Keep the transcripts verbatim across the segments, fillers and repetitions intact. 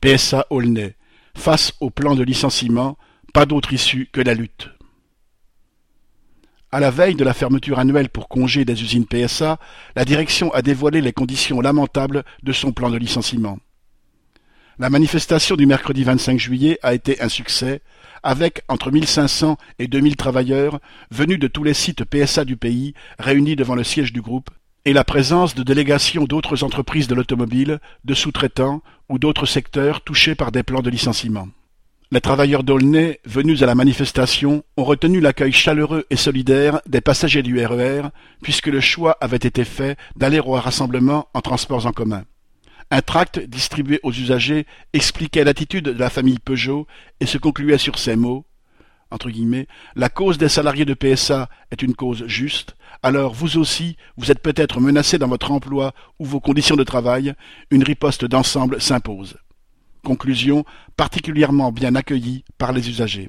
P S A Aulnay. Face au plan de licenciement, pas d'autre issue que la lutte. À la veille de la fermeture annuelle pour congé des usines P S A, la direction a dévoilé les conditions lamentables de son plan de licenciement. La manifestation du mercredi vingt-cinq juillet a été un succès, avec entre mille cinq cents et deux mille travailleurs venus de tous les sites P S A du pays réunis devant le siège du groupe, et la présence de délégations d'autres entreprises de l'automobile, de sous-traitants ou d'autres secteurs touchés par des plans de licenciement. Les travailleurs d'Aulnay, venus à la manifestation, ont retenu l'accueil chaleureux et solidaire des passagers du R E R, puisque le choix avait été fait d'aller au rassemblement en transports en commun. Un tract distribué aux usagers expliquait l'attitude de la famille Peugeot et se concluait sur ces mots, entre guillemets, « La cause des salariés de P S A est une cause juste, alors vous aussi, vous êtes peut-être menacés dans votre emploi ou vos conditions de travail, une riposte d'ensemble s'impose. » Conclusion particulièrement bien accueillie par les usagers.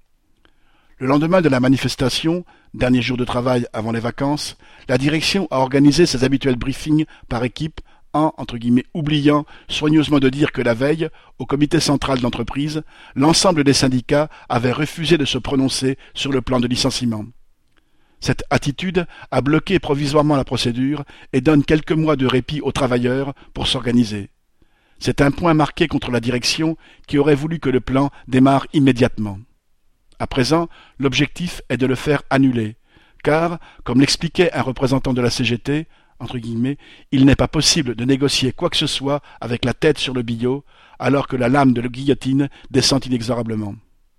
Le lendemain de la manifestation, dernier jour de travail avant les vacances, la direction a organisé ses habituels briefings par équipe en, entre guillemets, oubliant soigneusement de dire que la veille, au comité central d'entreprise, l'ensemble des syndicats avaient refusé de se prononcer sur le plan de licenciement. Cette attitude a bloqué provisoirement la procédure et donne quelques mois de répit aux travailleurs pour s'organiser. C'est un point marqué contre la direction qui aurait voulu que le plan démarre immédiatement. À présent, l'objectif est de le faire annuler, car, comme l'expliquait un représentant de la C G T, entre guillemets, il n'est pas possible de négocier quoi que ce soit avec la tête sur le billot, alors que la lame de la guillotine descend inexorablement.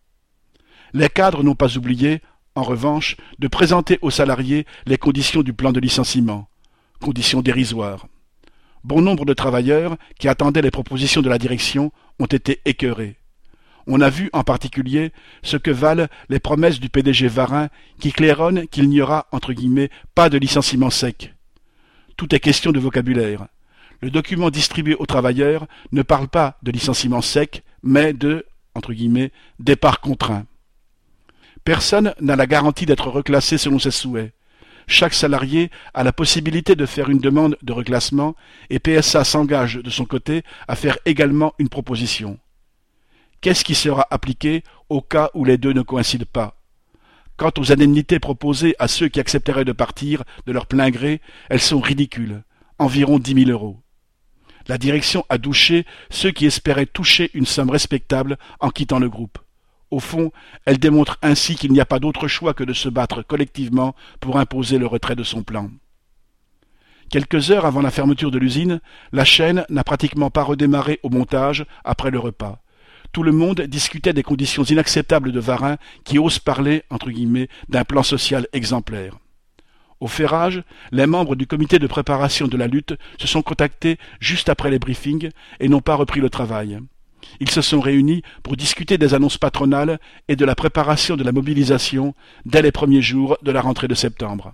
Les cadres n'ont pas oublié, en revanche, de présenter aux salariés les conditions du plan de licenciement, conditions dérisoires. Bon nombre de travailleurs qui attendaient les propositions de la direction ont été écœurés. On a vu en particulier ce que valent les promesses du P D G Varin qui claironnent qu'il n'y aura, entre guillemets, pas de licenciement sec. Tout est question de vocabulaire. Le document distribué aux travailleurs ne parle pas de licenciement sec, mais de, entre guillemets, départ contraint. Personne n'a la garantie d'être reclassé selon ses souhaits. Chaque salarié a la possibilité de faire une demande de reclassement et P S A s'engage de son côté à faire également une proposition. Qu'est-ce qui sera appliqué au cas où les deux ne coïncident pas? Quant aux indemnités proposées à ceux qui accepteraient de partir de leur plein gré, elles sont ridicules, environ dix mille euros. La direction a douché ceux qui espéraient toucher une somme respectable en quittant le groupe. Au fond, elle démontre ainsi qu'il n'y a pas d'autre choix que de se battre collectivement pour imposer le retrait de son plan. Quelques heures avant la fermeture de l'usine, la chaîne n'a pratiquement pas redémarré au montage après le repas. Tout le monde discutait des conditions inacceptables de Varin qui ose parler, entre guillemets, d'un plan social exemplaire. Au ferrage, les membres du comité de préparation de la lutte se sont contactés juste après les briefings et n'ont pas repris le travail. Ils se sont réunis pour discuter des annonces patronales et de la préparation de la mobilisation dès les premiers jours de la rentrée de septembre.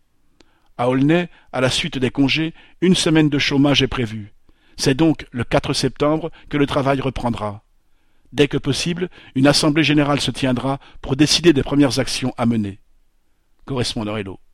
À Aulnay, à la suite des congés, une semaine de chômage est prévue. C'est donc le quatre septembre que le travail reprendra. Dès que possible, une assemblée générale se tiendra pour décider des premières actions à mener. Correspondant Hello.